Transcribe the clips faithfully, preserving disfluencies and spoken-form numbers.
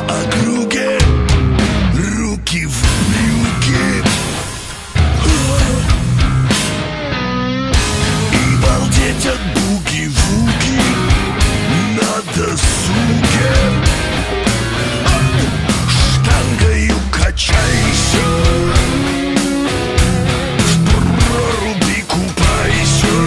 округе, руки в брюки, и балдеть от буги-вуги на досуге. Штангою качайся, в проруби купайся,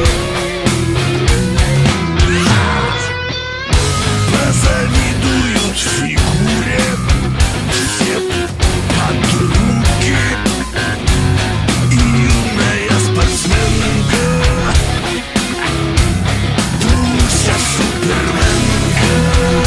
позавидуют фигуре все подруги, и юная спортсменка Дуся Суперменка.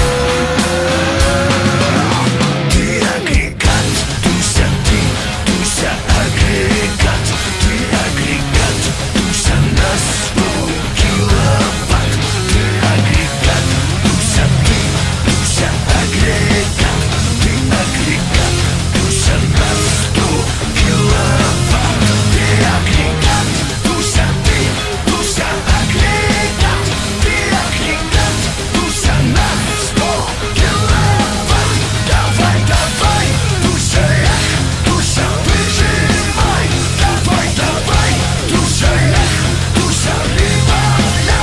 Ты агрегат, Дуся, ты, Дуся агрегат, ты агрегат, Дуся на сто киловатт. Ты агрегат, Дуся, ты, Дуся агрегат, ты агрегат, Дуся на сто киловатт. Ты агрегат, Дуся, ты, Дуся агрегат, ты агрегат, Дуся на сто киловатт. Давай, давай, Дуся, эх, Дуся, выжимай. Давай, давай, Дуся, эх, Дуся, прибавляй.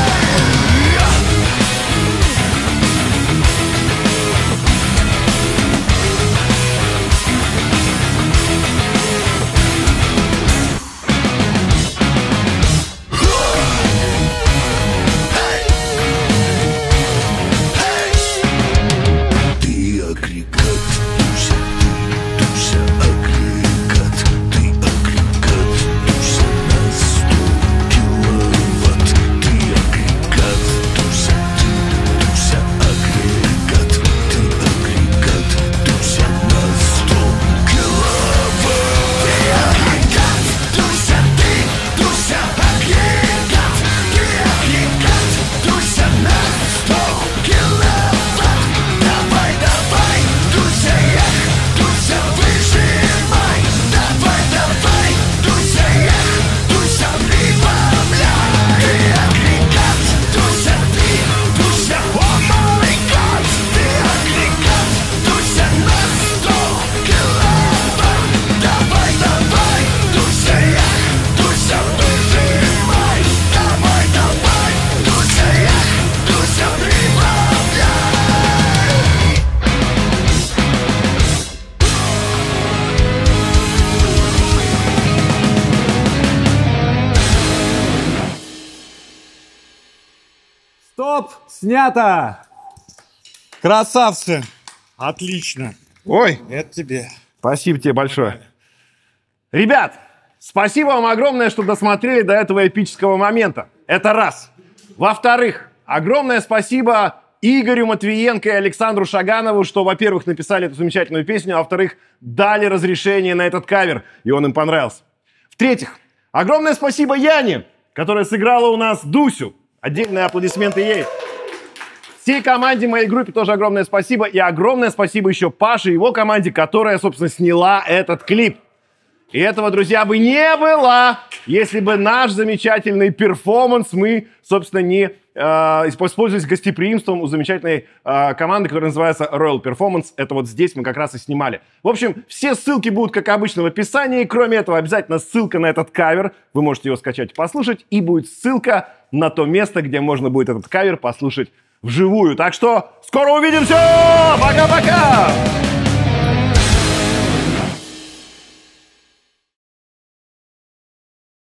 Ты агрегат, Дуся, ты, Дуся агрегат, ты агрегат, Дуся на сто киловатт. Ты агрегат, Дуся, ты, Дуся агрегат, ты агрегат, Дуся на сто киловатт. Ты агрегат, Дуся, ты, Дуся агрегат, ты агрегат, Дуся на сто киловатт. Давай, давай, Дуся, эх, Дуся, выжимай. Давай, давай, Дуся, эх, Дуся, прибавляй. Ты агрегат, Дуся, ты, Дуся, о май гад. Ты агрегат, Дуся, на сто киловатт. Давай, давай, Дуся, эх, Дуся, выжимай. Давай, давай, Дуся, эх, Дуся, прибавляй. Стоп! Снято! Красавцы! Отлично. Ой, Это тебе. спасибо тебе большое. Ребят, спасибо вам огромное, что досмотрели до этого эпического момента. Это раз. Во-вторых, огромное спасибо Игорю Матвиенко и Александру Шаганову, что, во-первых, написали эту замечательную песню, а во-вторых, дали разрешение на этот кавер, и он им понравился. В-третьих, огромное спасибо Яне, которая сыграла у нас Дусю. Отдельные аплодисменты ей. Всей команде, моей группе тоже огромное спасибо. И огромное спасибо еще Паше и его команде, которая, собственно, сняла этот клип. И этого, друзья, бы не было, если бы наш замечательный перформанс мы, собственно, не э, использовались гостеприимством у замечательной э, команды, которая называется Royal Performance. Это вот здесь мы как раз и снимали. В общем, все ссылки будут, как обычно, в описании. Кроме этого, обязательно ссылка на этот кавер. Вы можете его скачать и послушать. И будет ссылка на то место, где можно будет этот кавер послушать вживую. Так что скоро увидимся! Пока-пока!